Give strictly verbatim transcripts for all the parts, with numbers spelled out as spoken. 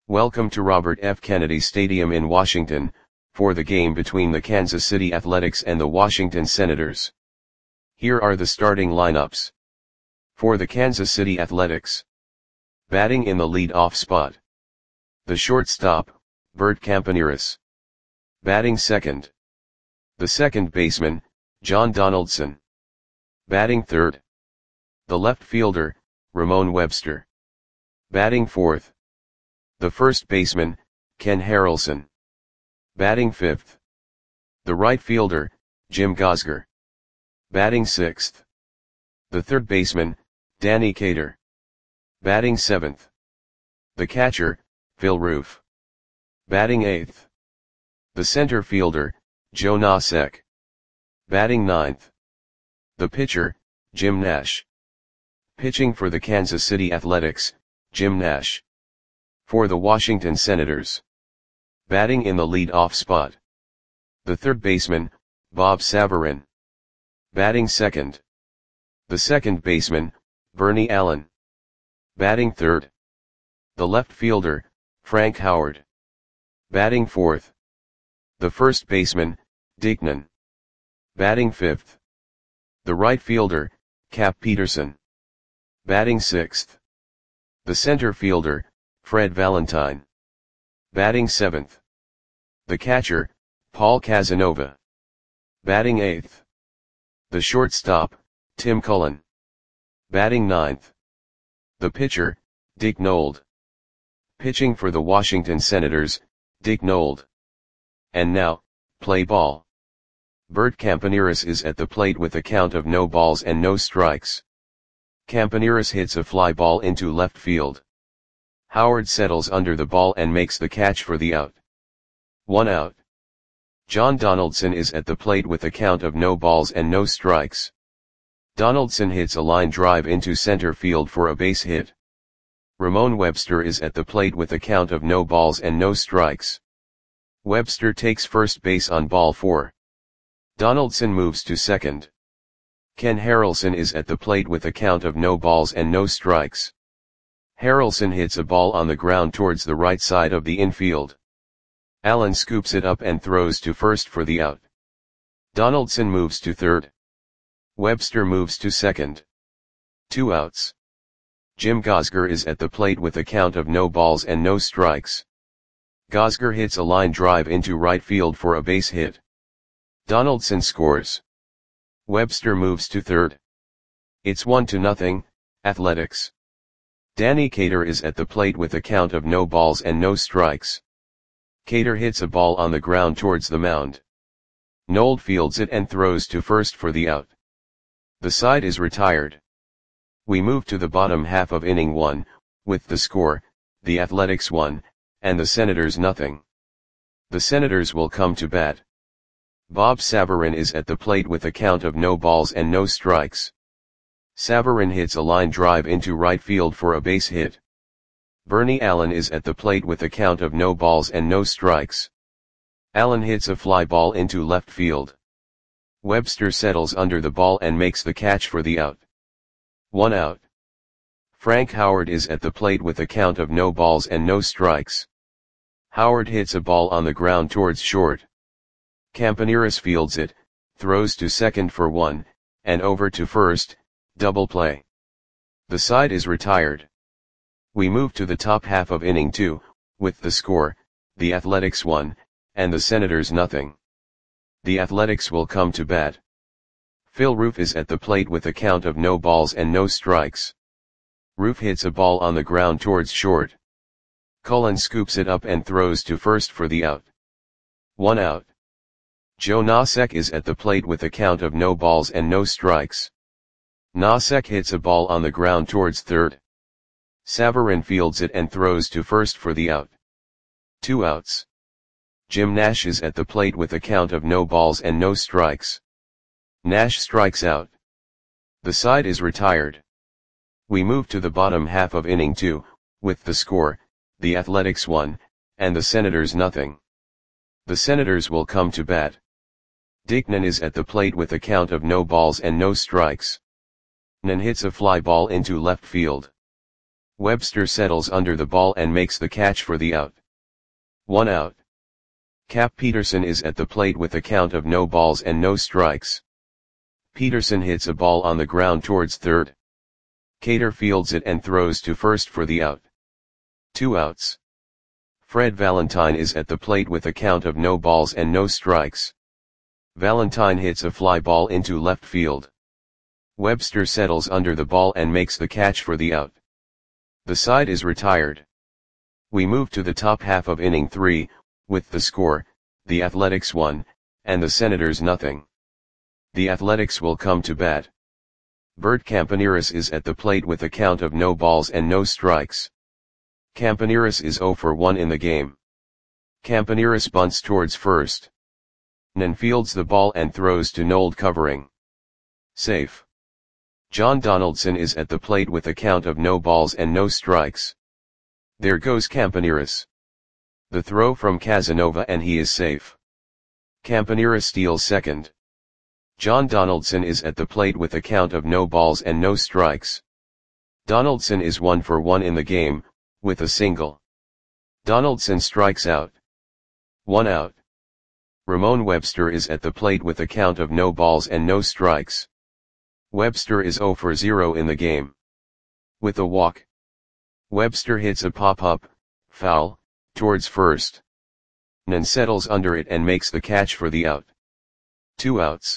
Welcome to Robert F. Kennedy Stadium in Washington, for the game between the Kansas City Athletics and the Washington Senators. Here are the starting lineups. For the Kansas City Athletics. Batting in the lead-off spot. The shortstop, Bert Campaneris. Batting second. The second baseman, John Donaldson. Batting third. The left fielder, Ramon Webster. Batting fourth. The first baseman, Ken Harrelson. Batting fifth. The right fielder, Jim Gosger. Batting sixth. The third baseman, Danny Cater. Batting seventh. The catcher, Phil Roof. Batting eighth. The center fielder, Joe Nosek. Batting ninth. The pitcher, Jim Nash. Pitching for the Kansas City Athletics, Jim Nash. For the Washington Senators. Batting in the lead-off spot. The third baseman, Bob Savarin. Batting second. The second baseman, Bernie Allen. Batting third. The left fielder, Frank Howard. Batting fourth. The first baseman, Dick Nunn. Batting fifth. The right fielder, Cap Peterson. Batting sixth. The center fielder, Fred Valentine. Batting seventh. The catcher, Paul Casanova. Batting eighth. The shortstop, Tim Cullen. Batting ninth. The pitcher, Dick Nold. Pitching for the Washington Senators, Dick Nold. And now, play ball. Bert Campaneris is at the plate with a count of no balls and no strikes. Campaneris hits a fly ball into left field. Howard settles under the ball and makes the catch for the out. One out. John Donaldson is at the plate with a count of no balls and no strikes. Donaldson hits a line drive into center field for a base hit. Ramon Webster is at the plate with a count of no balls and no strikes. Webster takes first base on ball four. Donaldson moves to second. Ken Harrelson is at the plate with a count of no balls and no strikes. Harrelson hits a ball on the ground towards the right side of the infield. Allen scoops it up and throws to first for the out. Donaldson moves to third. Webster moves to second. Two outs. Jim Gosger is at the plate with a count of no balls and no strikes. Gosger hits a line drive into right field for a base hit. Donaldson scores. Webster moves to third. It's one to nothing, Athletics. Danny Cater is at the plate with a count of no balls and no strikes. Cater hits a ball on the ground towards the mound. Nold fields it and throws to first for the out. The side is retired. We move to the bottom half of inning one, with the score, the Athletics one, and the Senators nothing. The Senators will come to bat. Bob Savarin is at the plate with a count of no balls and no strikes. Savarin hits a line drive into right field for a base hit. Bernie Allen is at the plate with a count of no balls and no strikes. Allen hits a fly ball into left field. Webster settles under the ball and makes the catch for the out. One out. Frank Howard is at the plate with a count of no balls and no strikes. Howard hits a ball on the ground towards short. Campaneris fields it, throws to second for one, and over to first, double play. The side is retired. We move to the top half of inning two, with the score, the Athletics one, and the Senators nothing. The Athletics will come to bat. Phil Roof is at the plate with a count of no balls and no strikes. Roof hits a ball on the ground towards short. Cullen scoops it up and throws to first for the out. One out. Joe Nosek is at the plate with a count of no balls and no strikes. Nosek hits a ball on the ground towards third. Savarin fields it and throws to first for the out. Two outs. Jim Nash is at the plate with a count of no balls and no strikes. Nash strikes out. The side is retired. We move to the bottom half of inning two, with the score, the Athletics one, and the Senators nothing. The Senators will come to bat. Dick Nunn is at the plate with a count of no balls and no strikes. Nunn hits a fly ball into left field. Webster settles under the ball and makes the catch for the out. One out. Cap Peterson is at the plate with a count of no balls and no strikes. Peterson hits a ball on the ground towards third. Cater fields it and throws to first for the out. Two outs. Fred Valentine is at the plate with a count of no balls and no strikes. Valentine hits a fly ball into left field. Webster settles under the ball and makes the catch for the out. The side is retired. We move to the top half of inning three, with the score, the Athletics one, and the Senators nothing. The Athletics will come to bat. Bert Campaneris is at the plate with a count of no balls and no strikes. Campaneris is oh for one in the game. Campaneris bunts towards first. Nan fields the ball and throws to Nold covering. Safe. John Donaldson is at the plate with a count of no balls and no strikes. There goes Campaneris. The throw from Casanova and he is safe. Campaneris steals second. John Donaldson is at the plate with a count of no balls and no strikes. Donaldson is one for one in the game, with a single. Donaldson strikes out. One out. Ramon Webster is at the plate with a count of no balls and no strikes. Webster is oh for zero in the game. With a walk. Webster hits a pop-up, foul, towards first. Nan settles under it and makes the catch for the out. Two outs.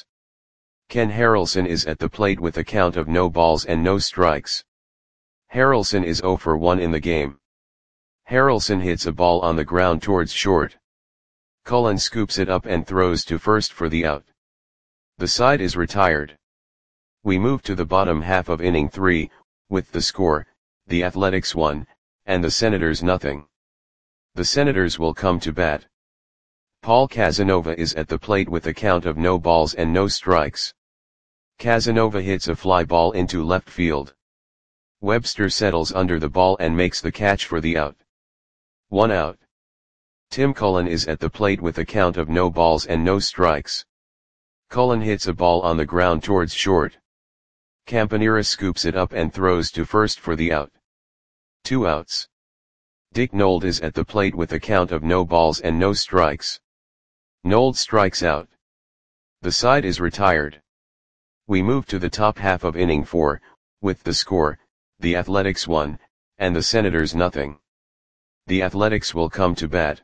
Ken Harrelson is at the plate with a count of no balls and no strikes. Harrelson is oh for one in the game. Harrelson hits a ball on the ground towards short. Cullen scoops it up and throws to first for the out. The side is retired. We move to the bottom half of inning three, with the score, the Athletics one, and the Senators nothing. The Senators will come to bat. Paul Casanova is at the plate with a count of no balls and no strikes. Casanova hits a fly ball into left field. Webster settles under the ball and makes the catch for the out. One out. Tim Cullen is at the plate with a count of no balls and no strikes. Cullen hits a ball on the ground towards short. Campaneris scoops it up and throws to first for the out. Two outs. Dick Nold is at the plate with a count of no balls and no strikes. Nold strikes out. The side is retired. We move to the top half of inning four, with the score, the Athletics one, and the Senators nothing. The Athletics will come to bat.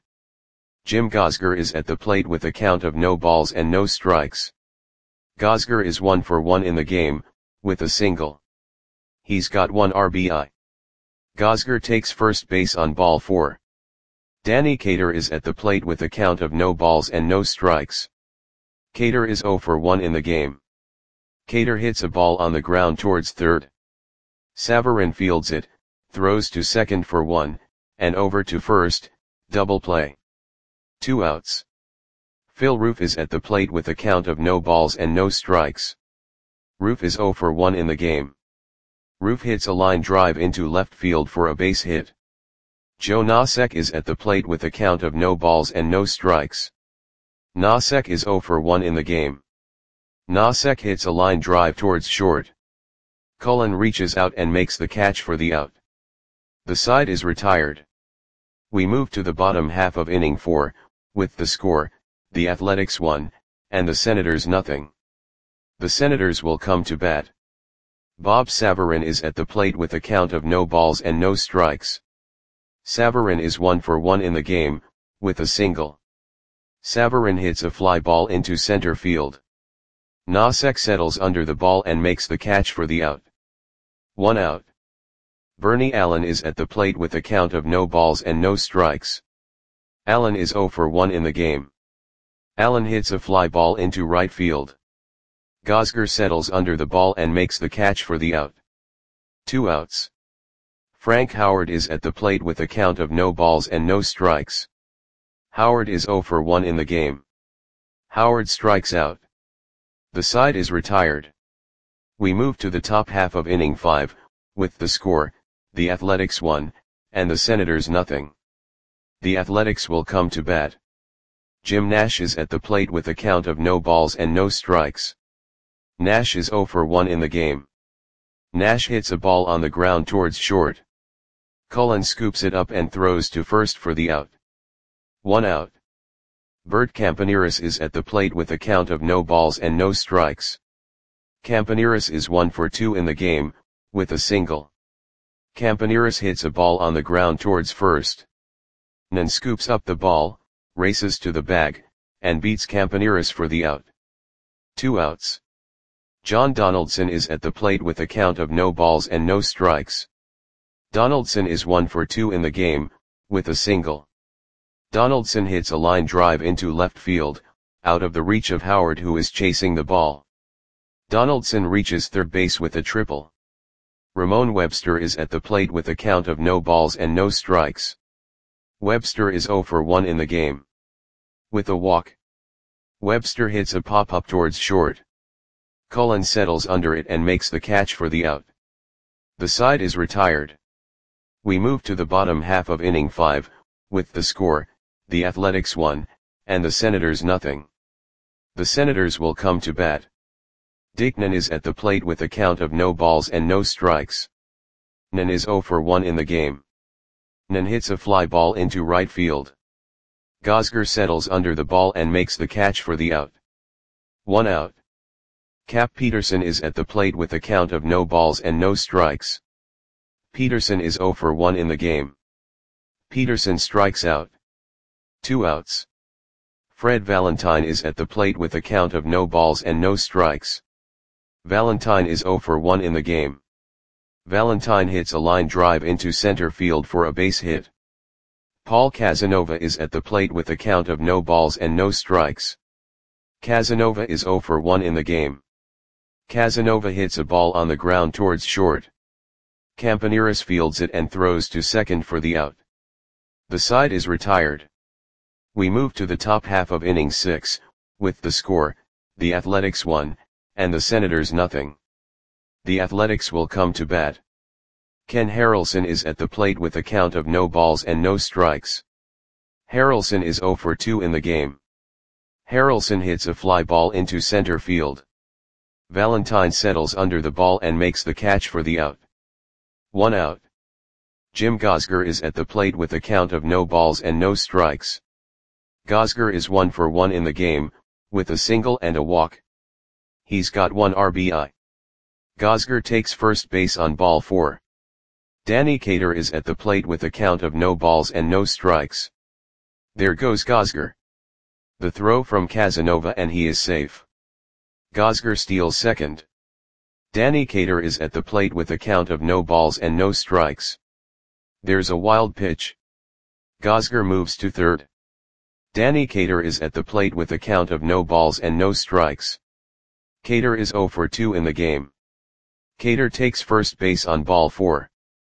Jim Gosger is at the plate with a count of no balls and no strikes. Gosger is one for one in the game, with a single. He's got one R B I. Gosger takes first base on ball four. Danny Cater is at the plate with a count of no balls and no strikes. Cater is oh for one in the game. Cater hits a ball on the ground towards third. Savarin fields it, throws to second for one, and over to first, double play. Two outs. Phil Roof is at the plate with a count of no balls and no strikes. Roof is oh for one in the game. Roof hits a line drive into left field for a base hit. Joe Nosek is at the plate with a count of no balls and no strikes. Nosek is oh for one in the game. Nosek hits a line drive towards short. Cullen reaches out and makes the catch for the out. The side is retired. We move to the bottom half of inning four, with the score, the Athletics one, and the Senators nothing. The Senators will come to bat. Bob Savarin is at the plate with a count of no balls and no strikes. Savarin is one for one in the game, with a single. Savarin hits a fly ball into center field. Nosek settles under the ball and makes the catch for the out. One out. Bernie Allen is at the plate with a count of no balls and no strikes. Allen is oh for one in the game. Allen hits a fly ball into right field. Gosger settles under the ball and makes the catch for the out. Two outs. Frank Howard is at the plate with a count of no balls and no strikes. Howard is oh for one in the game. Howard strikes out. The side is retired. We move to the top half of inning five, with the score, the Athletics one, and the Senators nothing. The Athletics will come to bat. Jim Nash is at the plate with a count of no balls and no strikes. Nash is oh for one in the game. Nash hits a ball on the ground towards short. Cullen scoops it up and throws to first for the out. One out. Bert Campaneris is at the plate with a count of no balls and no strikes. Campaneris is one for two in the game, with a single. Campaneris hits a ball on the ground towards first. Nan scoops up the ball, races to the bag, and beats Campaneris for the out. Two outs. John Donaldson is at the plate with a count of no balls and no strikes. Donaldson is one for two in the game, with a single. Donaldson hits a line drive into left field, out of the reach of Howard, who is chasing the ball. Donaldson reaches third base with a triple. Ramon Webster is at the plate with a count of no balls and no strikes. Webster is zero for one in the game. With a walk, Webster hits a pop-up towards short. Cullen settles under it and makes the catch for the out. The side is retired. We move to the bottom half of inning five, with the score, the Athletics one, and the Senators nothing. The Senators will come to bat. Dick Nan is at the plate with a count of no balls and no strikes. Nan is zero for one in the game. Nan hits a fly ball into right field. Gosger settles under the ball and makes the catch for the out. One out. Cap Peterson is at the plate with a count of no balls and no strikes. Peterson is zero for one in the game. Peterson strikes out. Two outs. Fred Valentine is at the plate with a count of no balls and no strikes. Valentine is zero for one in the game. Valentine hits a line drive into center field for a base hit. Paul Casanova is at the plate with a count of no balls and no strikes. Casanova is zero for one in the game. Casanova hits a ball on the ground towards short. Campaneris fields it and throws to second for the out. The side is retired. We move to the top half of inning six, with the score, the Athletics one, and the Senators nothing. The Athletics will come to bat. Ken Harrelson is at the plate with a count of no balls and no strikes. Harrelson is zero for two in the game. Harrelson hits a fly ball into center field. Valentine settles under the ball and makes the catch for the out. One out. Jim Gosger is at the plate with a count of no balls and no strikes. Gosger is one for one in the game, with a single and a walk. He's got one R B I. Gosger takes first base on ball four. Danny Cater is at the plate with a count of no balls and no strikes. There goes Gosger. The throw from Casanova and he is safe. Gosger steals second. Danny Cater is at the plate with a count of no balls and no strikes. There's a wild pitch. Gosger moves to third. Danny Cater is at the plate with a count of no balls and no strikes. Cater is zero for two in the game. Cater takes first base on ball four.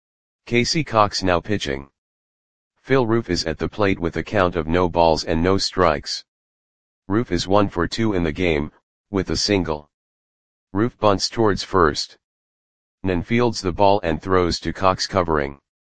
Casey Cox now pitching. Phil Roof is at the plate with a count of no balls and no strikes. Roof is one for two in the game, with a single. Roof bunts towards first. Nan fields the ball and throws to Cox covering.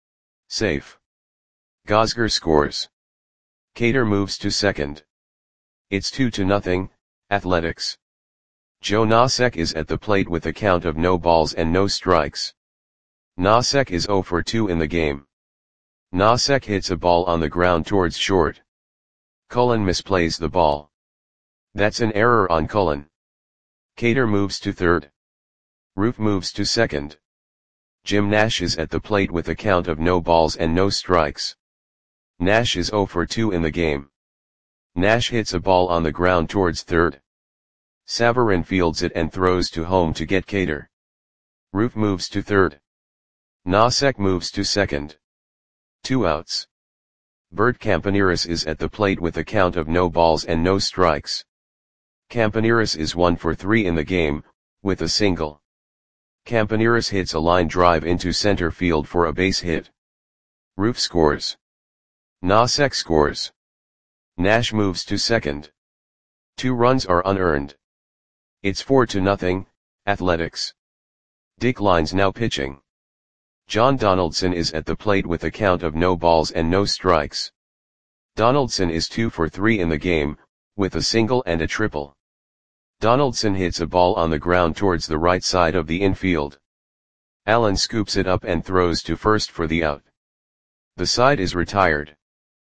Safe. Gosger scores. Cater moves to second. It's two to nothing, Athletics. Joe Nosek is at the plate with a count of no balls and no strikes. Nosek is zero for two in the game. Nosek hits a ball on the ground towards short. Cullen misplays the ball. That's an error on Cullen. Cater moves to third. Roof moves to second. Jim Nash is at the plate with a count of no balls and no strikes. Nash is zero for two in the game. Nash hits a ball on the ground towards third. Savarin fields it and throws to home to get Cater. Roof moves to third. Nosek moves to second. Two outs. Bert Campaneris is at the plate with a count of no balls and no strikes. Campaneris is one for three in the game, with a single. Campaneris hits a line drive into center field for a base hit. Roof scores. Nosek scores. Nash moves to second. Two runs are unearned. It's four to nothing, Athletics. Dick Lines now pitching. John Donaldson is at the plate with a count of no balls and no strikes. Donaldson is two for three in the game, with a single and a triple. Donaldson hits a ball on the ground towards the right side of the infield. Allen scoops it up and throws to first for the out. The side is retired.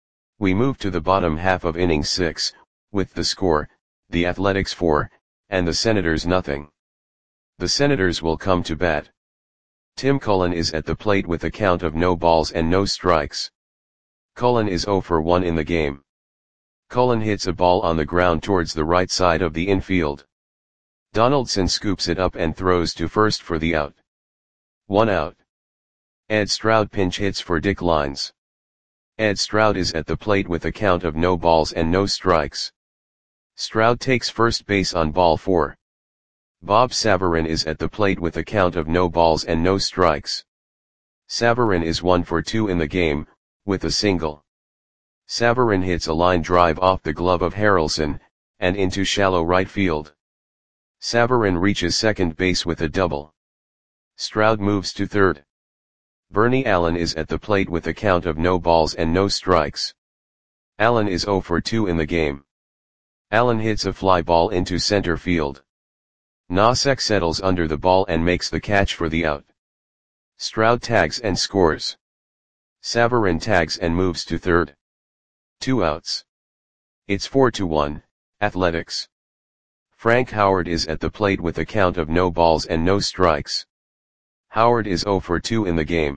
We move to the bottom half of inning six, with the score, the Athletics four, and the Senators nothing. The Senators will come to bat. Tim Cullen is at the plate with a count of no balls and no strikes. Cullen is oh for one in the game. Cullen hits a ball on the ground towards the right side of the infield. Donaldson scoops it up and throws to first for the out. One out. Ed Stroud pinch hits for Dick Lines. Ed Stroud is at the plate with a count of no balls and no strikes. Stroud takes first base on ball four. Bob Savarin is at the plate with a count of no balls and no strikes. Savarin is one for two in the game, with a single. Savarin hits a line drive off the glove of Harrelson, and into shallow right field. Savarin reaches second base with a double. Stroud moves to third. Bernie Allen is at the plate with a count of no balls and no strikes. Allen is oh for two in the game. Allen hits a fly ball into center field. Nosek settles under the ball and makes the catch for the out. Stroud tags and scores. Savarin tags and moves to third. Two outs. It's four to one, Athletics. Frank Howard is at the plate with a count of no balls and no strikes. Howard is oh for two in the game.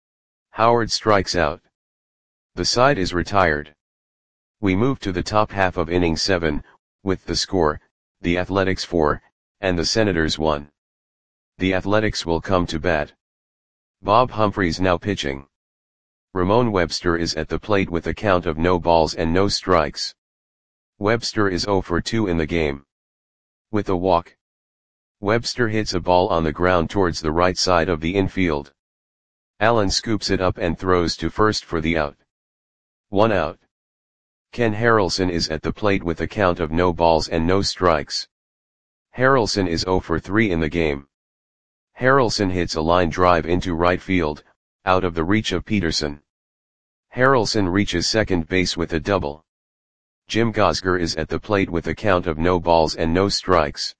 Howard strikes out. The side is retired. We move to the top half of inning seven, with the score, the Athletics four, and the Senators one. The Athletics will come to bat. Bob Humphreys now pitching. Ramon Webster is at the plate with a count of no balls and no strikes. Webster is oh for two in the game. With a walk. Webster hits a ball on the ground towards the right side of the infield. Allen scoops it up and throws to first for the out. One out. Ken Harrelson is at the plate with a count of no balls and no strikes. Harrelson is oh for three in the game. Harrelson hits a line drive into right field, out of the reach of Peterson. Harrelson reaches second base with a double. Jim Gosger is at the plate with a count of no balls and no strikes.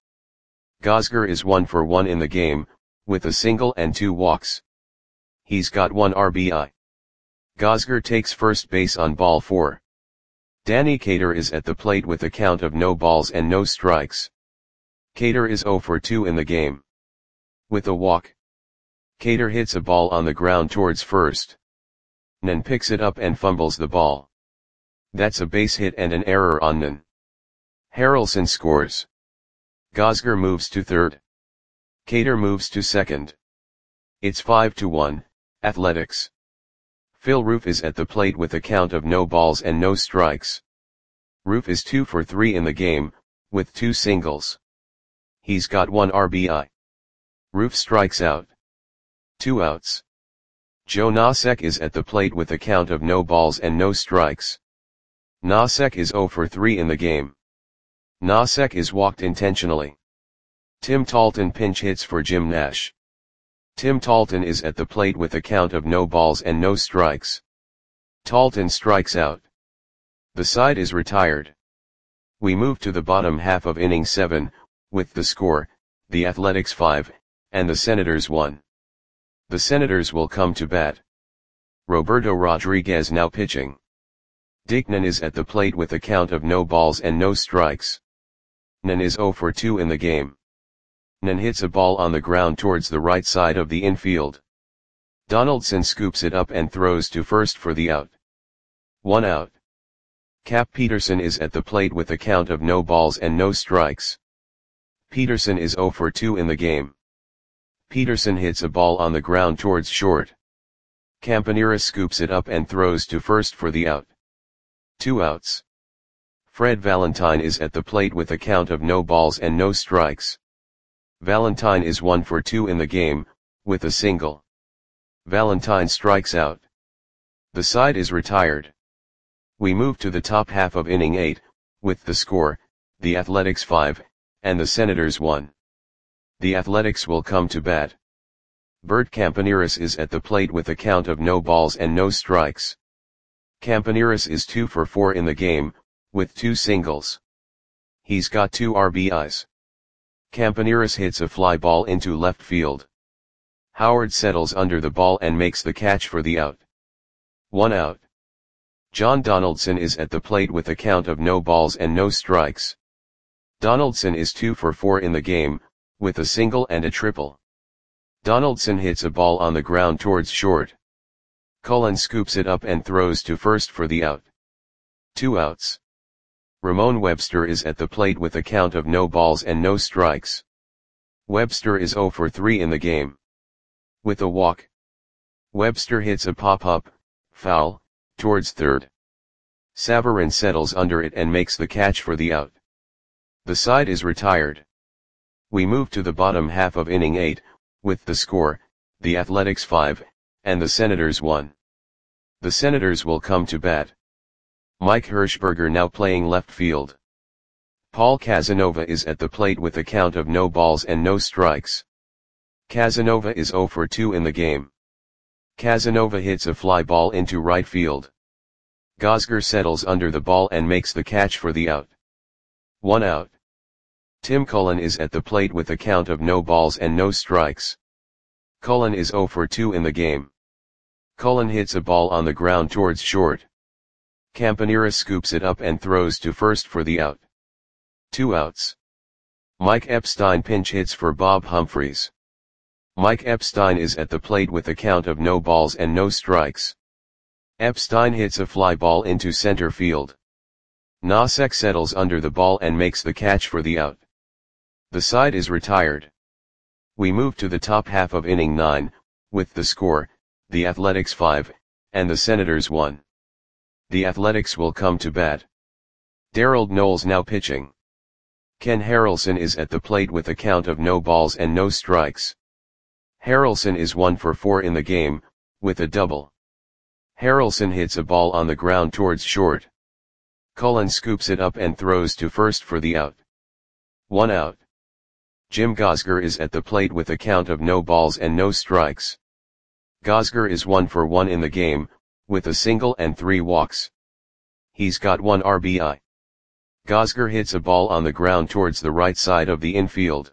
Gosger is one for one in the game, with a single and two walks. He's got one R B I. Gosger takes first base on ball four. Danny Cater is at the plate with a count of no balls and no strikes. Cater is oh for two in the game. With a walk. Cater hits a ball on the ground towards first. Nen picks it up and fumbles the ball. That's a base hit and an error on Nen. Harrelson scores. Gosger moves to third. Cater moves to second. It's five to one, Athletics. Phil Roof is at the plate with a count of no balls and no strikes. Roof is two for three in the game, with two singles. He's got one R B I. Roof strikes out. Two outs. Joe Nosek is at the plate with a count of no balls and no strikes. Nosek is oh for three in the game. Nosek is walked intentionally. Tim Talton pinch hits for Jim Nash. Tim Talton is at the plate with a count of no balls and no strikes. Talton strikes out. The side is retired. We move to the bottom half of inning seven, with the score, the Athletics five, and the Senators one. The Senators will come to bat. Roberto Rodriguez now pitching. Dick Nen is at the plate with a count of no balls and no strikes. Nen is oh for two in the game. Nen hits a ball on the ground towards the right side of the infield. Donaldson scoops it up and throws to first for the out. One out. Cap Peterson is at the plate with a count of no balls and no strikes. Peterson is oh for two in the game. Peterson hits a ball on the ground towards short. Campaneris scoops it up and throws to first for the out. Two outs. Fred Valentine is at the plate with a count of no balls and no strikes. Valentine is one for two in the game, with a single. Valentine strikes out. The side is retired. We move to the top half of inning eight, with the score, the Athletics five, and the Senators one. The Athletics will come to bat. Bert Campaneris is at the plate with a count of no balls and no strikes. Campaneris is two for four in the game, with two singles. He's got two R B Is. Campaneris hits a fly ball into left field. Howard settles under the ball and makes the catch for the out. One out. John Donaldson is at the plate with a count of no balls and no strikes. Donaldson is two for four in the game, with a single and a triple. Donaldson hits a ball on the ground towards short. Cullen scoops it up and throws to first for the out. Two outs. Ramon Webster is at the plate with a count of no balls and no strikes. Webster is zero for three in the game. With a walk, Webster hits a pop-up, foul, towards third. Savarin settles under it and makes the catch for the out. The side is retired. We move to the bottom half of inning eight, with the score, the Athletics five, and the Senators one. The Senators will come to bat. Mike Hirschberger now playing left field. Paul Casanova is at the plate with a count of no balls and no strikes. Casanova is zero for two in the game. Casanova hits a fly ball into right field. Gosger settles under the ball and makes the catch for the out. One out. Tim Cullen is at the plate with a count of no balls and no strikes. Cullen is zero for two in the game. Cullen hits a ball on the ground towards short. Campanera scoops it up and throws to first for the out. Two outs. Mike Epstein pinch hits for Bob Humphreys. Mike Epstein is at the plate with a count of no balls and no strikes. Epstein hits a fly ball into center field. Nosek settles under the ball and makes the catch for the out. The side is retired. We move to the top half of inning nine, with the score, the Athletics five, and the Senators one. The Athletics will come to bat. Darrell Knowles now pitching. Ken Harrelson is at the plate with a count of no balls and no strikes. Harrelson is one for four in the game, with a double. Harrelson hits a ball on the ground towards short. Cullen scoops it up and throws to first for the out. One out. Jim Gosger is at the plate with a count of no balls and no strikes. Gosger is one for one in the game, with a single and three walks. He's got one R B I. Gosger hits a ball on the ground towards the right side of the infield.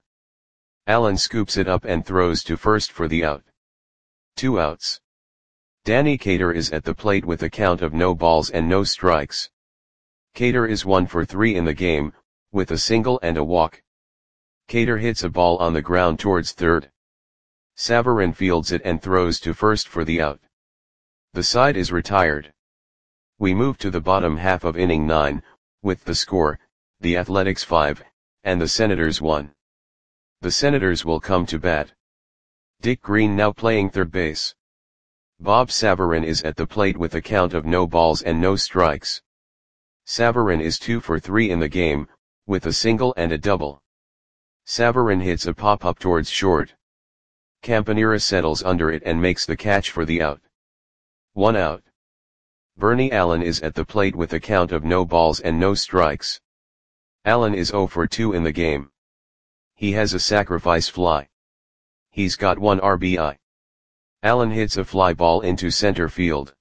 Allen scoops it up and throws to first for the out. Two outs. Danny Cater is at the plate with a count of no balls and no strikes. Cater is one for three in the game, with a single and a walk. Cater hits a ball on the ground towards third. Savarin fields it and throws to first for the out. The side is retired. We move to the bottom half of inning nine, with the score, the Athletics five, and the Senators one. The Senators will come to bat. Dick Green now playing third base. Bob Savarin is at the plate with a count of no balls and no strikes. Savarin is two for three in the game, with a single and a double. Savarin hits a pop-up towards short. Campanera settles under it and makes the catch for the out. One out. Bernie Allen is at the plate with a count of no balls and no strikes. Allen is zero for two in the game. He has a sacrifice fly. He's got one R B I. Allen hits a fly ball into center field.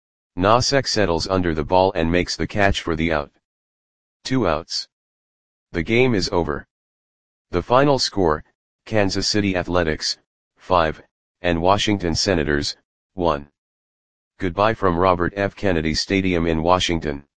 Nosek settles under the ball and makes the catch for the out. Two outs. The game is over. The final score, Kansas City Athletics, five, and Washington Senators, one. Goodbye from Robert F. Kennedy Stadium in Washington.